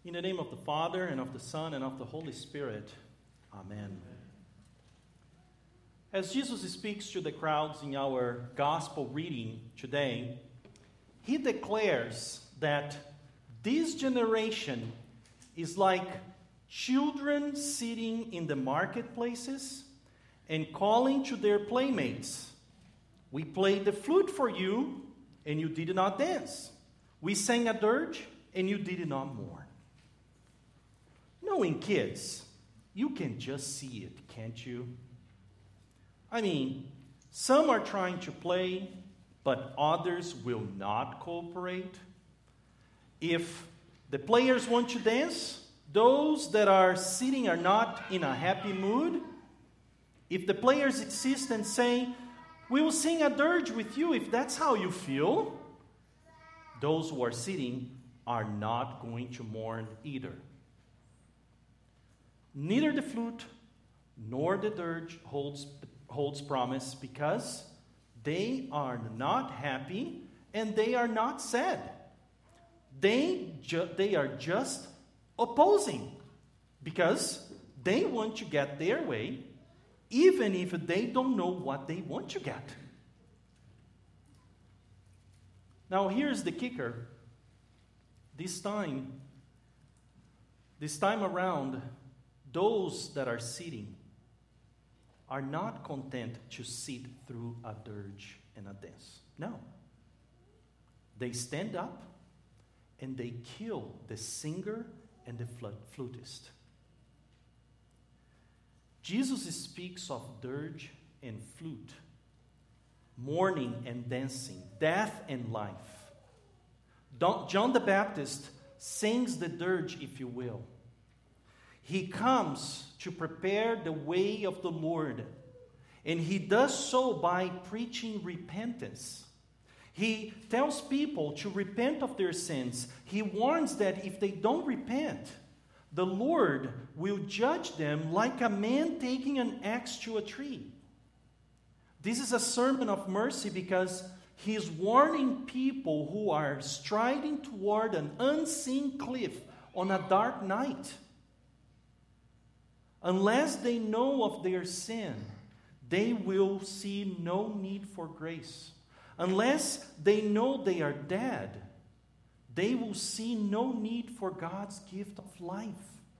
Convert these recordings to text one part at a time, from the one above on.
In the name of the Father, and of the Son, and of the Holy Spirit. Amen. As Jesus speaks to the crowds in our gospel reading today, he declares that this generation is like children sitting in the marketplaces and calling to their playmates. We played the flute for you, and you did not dance. We sang a dirge, and you did not mourn. Knowing kids, you can just see it, can't you? I mean, some are trying to play, but others will not cooperate. If the players want to dance, those that are sitting are not in a happy mood. If the players insist and say, "We will sing a dirge with you if that's how you feel," those who are sitting are not going to mourn either. Neither the flute nor the dirge holds promise, because they are not happy and they are not sad. They are just opposing, because they want to get their way, even if they don't know what they want to get. Now here's the kicker. This time around, those that are sitting are not content to sit through a dirge and a dance. No. They stand up and they kill the singer and the flutist. Jesus speaks of dirge and flute, mourning and dancing, death and life. John the Baptist sings the dirge, if you will. He comes to prepare the way of the Lord, and he does so by preaching repentance. He tells people to repent of their sins. He warns that if they don't repent, the Lord will judge them like a man taking an axe to a tree. This is a sermon of mercy because he is warning people who are striding toward an unseen cliff on a dark night. Unless they know of their sin, they will see no need for grace. Unless they know they are dead, they will see no need for God's gift of life.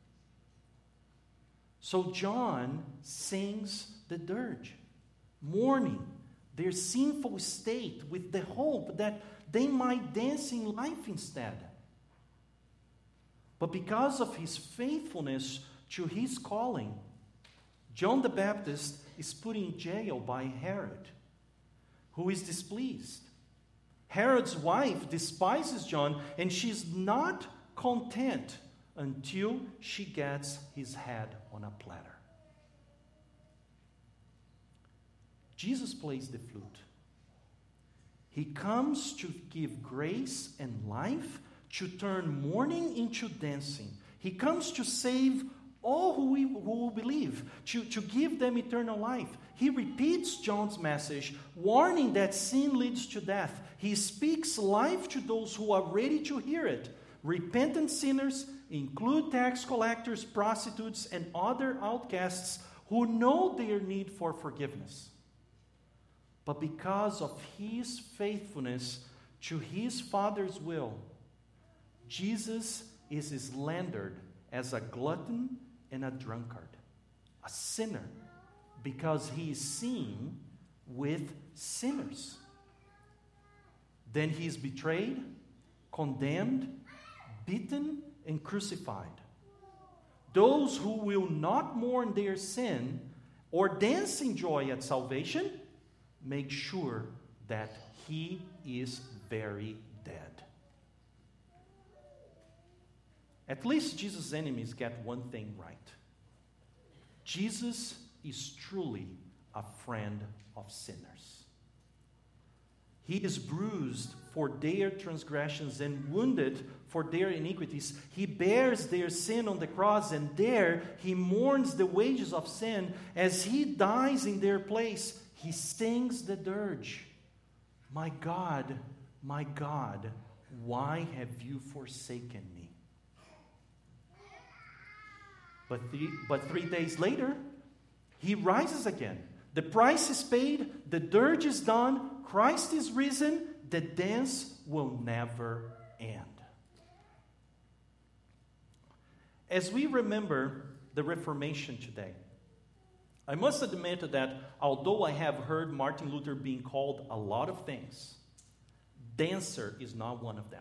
So John sings the dirge, mourning their sinful state with the hope that they might dance in life instead. But because of his faithfulness to his calling, John the Baptist is put in jail by Herod, who is displeased. Herod's wife despises John, and she's not content until she gets his head on a platter. Jesus plays the flute. He comes to give grace and life, to turn mourning into dancing. He comes to save all who will believe, to give them eternal life. He repeats John's message, warning that sin leads to death. He speaks life to those who are ready to hear it. Repentant sinners include tax collectors, prostitutes, and other outcasts who know their need for forgiveness. But because of his faithfulness to his Father's will, Jesus is slandered as a glutton and a drunkard, a sinner, because he is seen with sinners. Then he is betrayed, condemned, beaten, and crucified. Those who will not mourn their sin or dance in joy at salvation make sure that he is very dead. At least Jesus' enemies get one thing right. Jesus is truly a friend of sinners. He is bruised for their transgressions and wounded for their iniquities. He bears their sin on the cross, and there he mourns the wages of sin. As he dies in their place, he sings the dirge, my God, why have you forsaken me?" But 3 days later, he rises again. The price is paid. The dirge is done. Christ is risen. The dance will never end. As we remember the Reformation today, I must admit that although I have heard Martin Luther being called a lot of things, dancer is not one of them.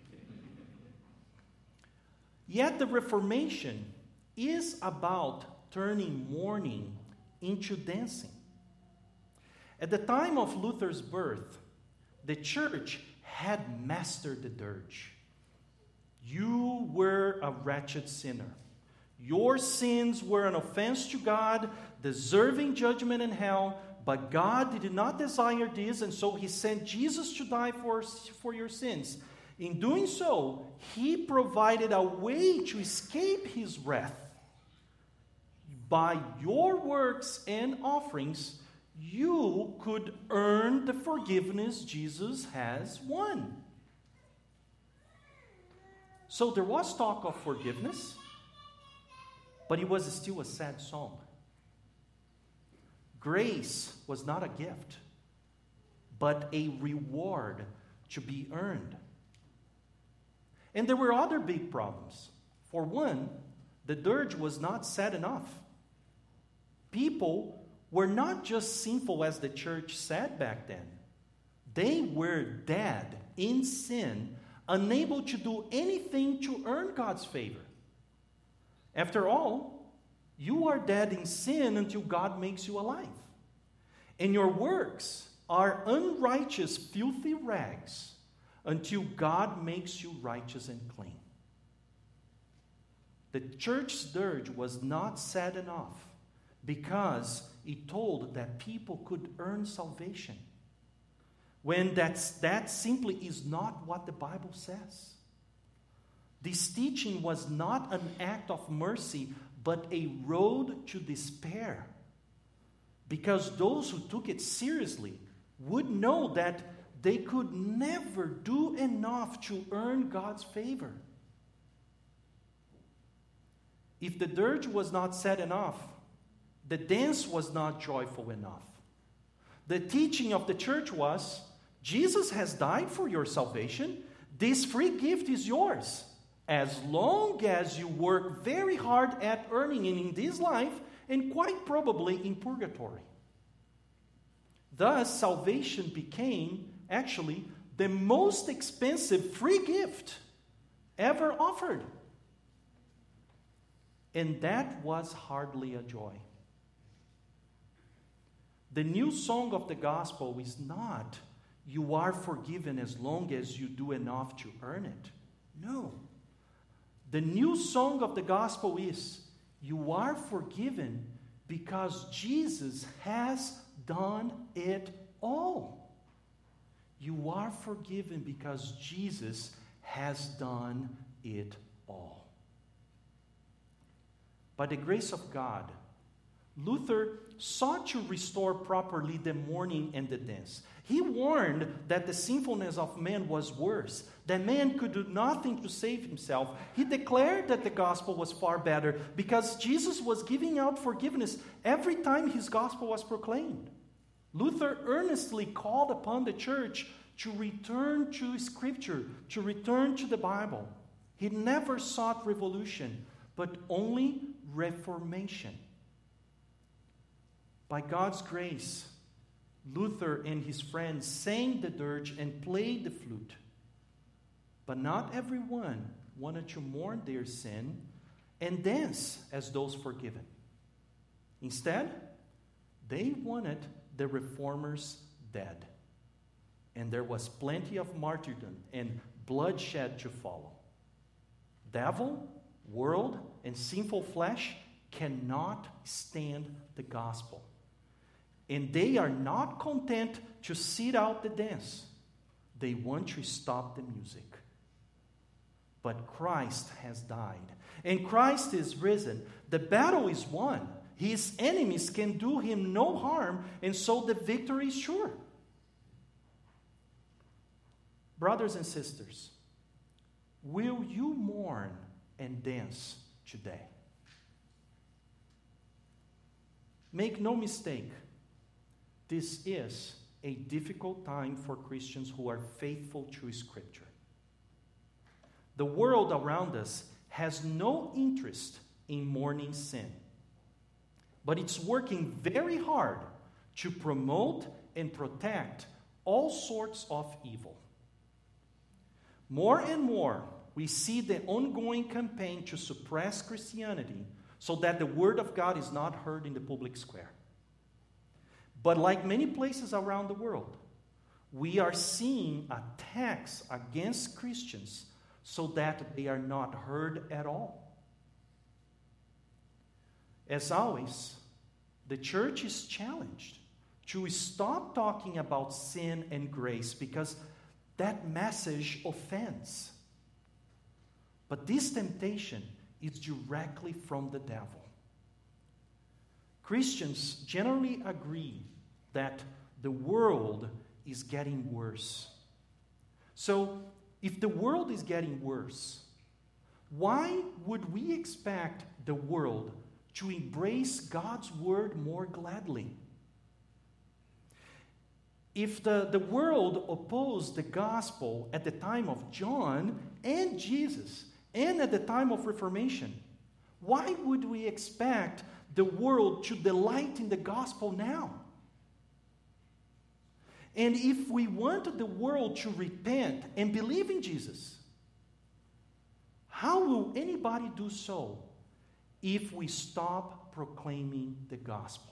Yet the Reformation is about turning mourning into dancing. At the time of Luther's birth, the church had mastered the dirge. You were a wretched sinner. Your sins were an offense to God, deserving judgment in hell, but God did not desire this, and so He sent Jesus to die for your sins. In doing so, He provided a way to escape His wrath. By your works and offerings, you could earn the forgiveness Jesus has won. So there was talk of forgiveness, but it was still a sad song. Grace was not a gift, but a reward to be earned. And there were other big problems. For one, the dirge was not sad enough. People were not just sinful as the church said back then. They were dead in sin, unable to do anything to earn God's favor. After all, you are dead in sin until God makes you alive. And your works are unrighteous, filthy rags until God makes you righteous and clean. The church's dirge was not sad enough because it told that people could earn salvation, when that simply is not what the Bible says. This teaching was not an act of mercy, but a road to despair. Because those who took it seriously would know that they could never do enough to earn God's favor. If the dirge was not sad enough, the dance was not joyful enough. The teaching of the church was, Jesus has died for your salvation. This free gift is yours, as long as you work very hard at earning it in this life and quite probably in purgatory. Thus, salvation became actually the most expensive free gift ever offered. And that was hardly a joy. The new song of the gospel is not, you are forgiven as long as you do enough to earn it. No. The new song of the gospel is, you are forgiven because Jesus has done it all. You are forgiven because Jesus has done it all. By the grace of God, Luther sought to restore properly the mourning and the dance. He warned that the sinfulness of man was worse, that man could do nothing to save himself. He declared that the gospel was far better because Jesus was giving out forgiveness every time his gospel was proclaimed. Luther earnestly called upon the church to return to Scripture, to return to the Bible. He never sought revolution, but only reformation. By God's grace, Luther and his friends sang the dirge and played the flute. But not everyone wanted to mourn their sin and dance as those forgiven. Instead, they wanted the reformers dead. And there was plenty of martyrdom and bloodshed to follow. Devil, world, and sinful flesh cannot stand the gospel. And they are not content to sit out the dance. They want to stop the music. But Christ has died. And Christ is risen. The battle is won. His enemies can do him no harm. And so the victory is sure. Brothers and sisters, will you mourn and dance today? Make no mistake, this is a difficult time for Christians who are faithful to Scripture. The world around us has no interest in mourning sin, but it's working very hard to promote and protect all sorts of evil. More and more, we see the ongoing campaign to suppress Christianity so that the Word of God is not heard in the public square. But like many places around the world, we are seeing attacks against Christians so that they are not heard at all. As always, the church is challenged to stop talking about sin and grace because that message offends. But this temptation is directly from the devil. Christians generally agree that the world is getting worse. So, if the world is getting worse, why would we expect the world to embrace God's word more gladly? If the world opposed the gospel at the time of John and Jesus and at the time of Reformation, why would we expect the world to delight in the gospel now? And if we want the world to repent and believe in Jesus, how will anybody do so if we stop proclaiming the gospel?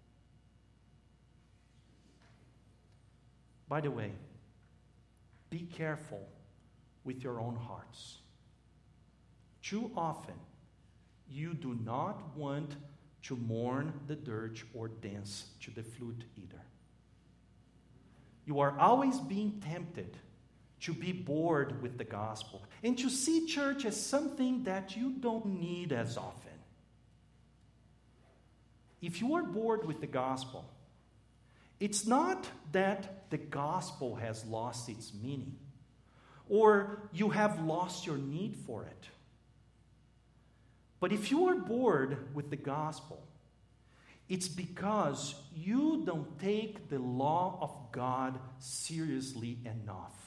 By the way, be careful with your own hearts. Too often, you do not want to mourn the dirge or dance to the flute either. You are always being tempted to be bored with the gospel and to see church as something that you don't need as often. If you are bored with the gospel, it's not that the gospel has lost its meaning or you have lost your need for it. But if you are bored with the gospel, it's because you don't take the law of God seriously enough.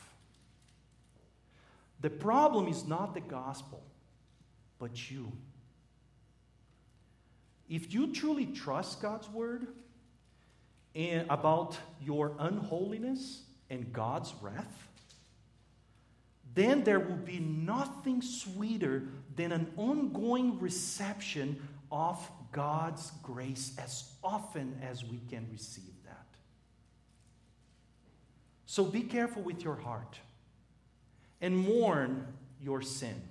The problem is not the gospel, but you. If you truly trust God's word and about your unholiness and God's wrath, then there will be nothing sweeter than an ongoing reception of God's grace as often as we can receive that. So be careful with your heart and mourn your sin.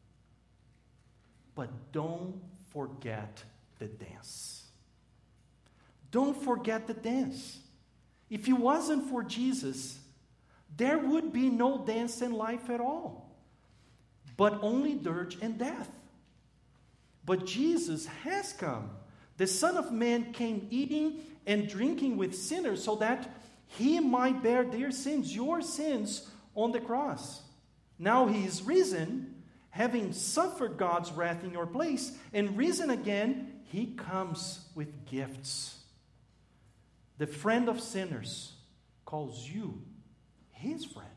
But don't forget the dance. Don't forget the dance. If it wasn't for Jesus, there would be no dance in life at all, but only dirge and death. But Jesus has come. The Son of Man came eating and drinking with sinners so that he might bear their sins, your sins, on the cross. Now he is risen, having suffered God's wrath in your place, and risen again, he comes with gifts. The friend of sinners calls you his friend.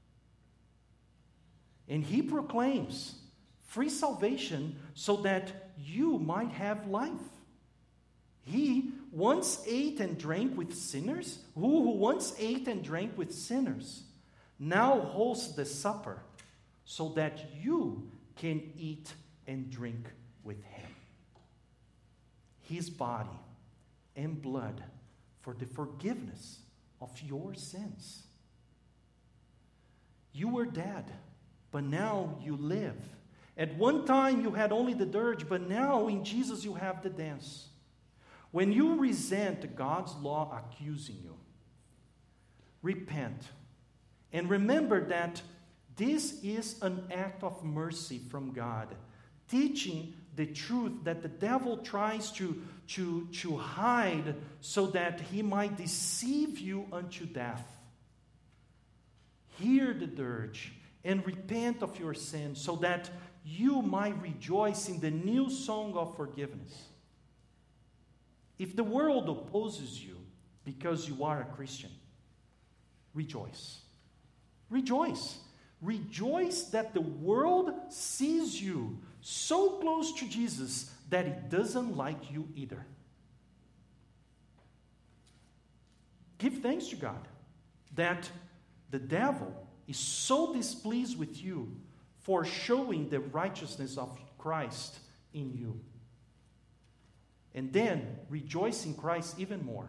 And he proclaims free salvation so that you might have life. He once ate and drank with sinners, who once ate and drank with sinners, now hosts the supper so that you can eat and drink with him. His body and blood for the forgiveness of your sins. You were dead, but now you live. At one time you had only the dirge, but now in Jesus you have the dance. When you resent God's law accusing you, repent and remember that this is an act of mercy from God, teaching the truth that the devil tries to hide so that he might deceive you unto death. Hear the dirge and repent of your sins so that you might rejoice in the new song of forgiveness. If the world opposes you because you are a Christian, rejoice. Rejoice. Rejoice that the world sees you so close to Jesus that it doesn't like you either. Give thanks to God that the devil is so displeased with you for showing the righteousness of Christ in you. And then rejoice in Christ even more.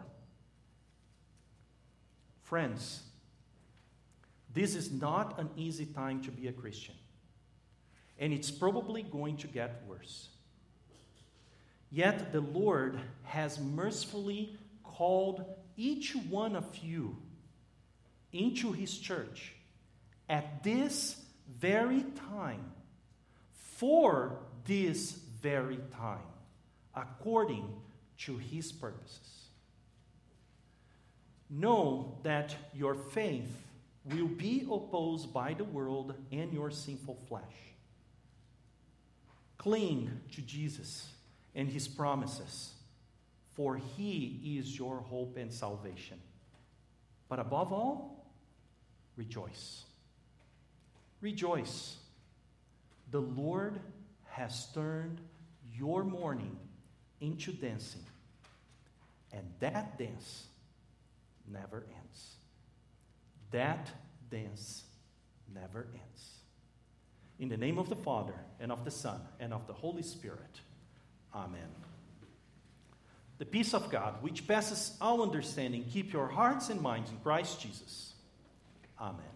Friends, this is not an easy time to be a Christian. And it's probably going to get worse. Yet the Lord has mercifully called each one of you into His church at this very time, for this very time, according to His purposes. Know that your faith will be opposed by the world and your sinful flesh. Cling to Jesus and His promises, for He is your hope and salvation. But above all, rejoice. Rejoice. The Lord has turned your mourning into dancing, and that dance never ends. That dance never ends. In the name of the Father, and of the Son, and of the Holy Spirit. Amen. The peace of God, which passes all understanding, keep your hearts and minds in Christ Jesus. Amen.